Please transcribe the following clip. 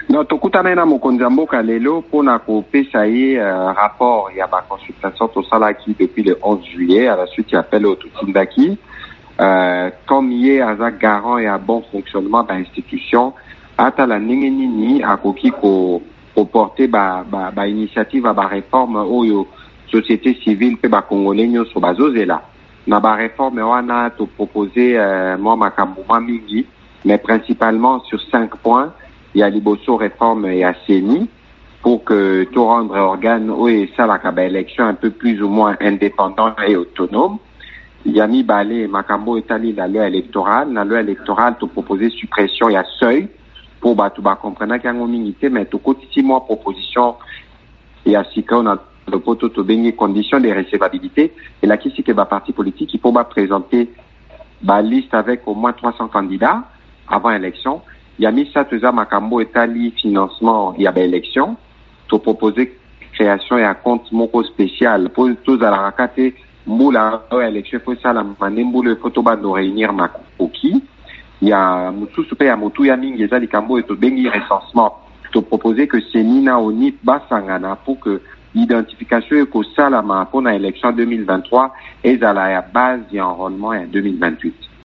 Non, tokutana na mokonzi ya mboka lelo pona kopesa ye rapport ya ba consultation tosalaki depuis le 11 juillet à la suite ya appel otutindaki comme ye aza garant ya bon fonctionnement ba institution ata la ndenge nini akoki ko porter ba initiative ba réforme oyo société civile pe ba congolais nyonso bazozela na ba réforme wana to proposer moi makambo mingi mais principalement sur 5 points. Il y a liboso réforme et à CENI pour que tout rendre organe et ça la élection un peu plus ou moins indépendant et autonome. Il y a mis balé makambo etali la loi électorale to proposer suppression il y a seuil pour batuba comprendre qu'il y a une unité mais tout côté 6 mois proposition il y a sika on a le poto to bengi conditions de recevabilité et là qui c'est que ba parti politique il faut présenter ba liste avec au moins 300 candidats avant élection. Il y a mis ça tout ça makambo etali financement il y a ba élection to proposer création et un compte moko spécial pour tous à la rakate mbula élection faut ça la manembulo photo ba no réunir makoki il y a mutu super ya mutu ya mingi ezali kambo to bengi recensement to proposer que Senina oni basangana pour que l'identification ko salama pour la élection 2023 et à la base d'enrôlement en 2028.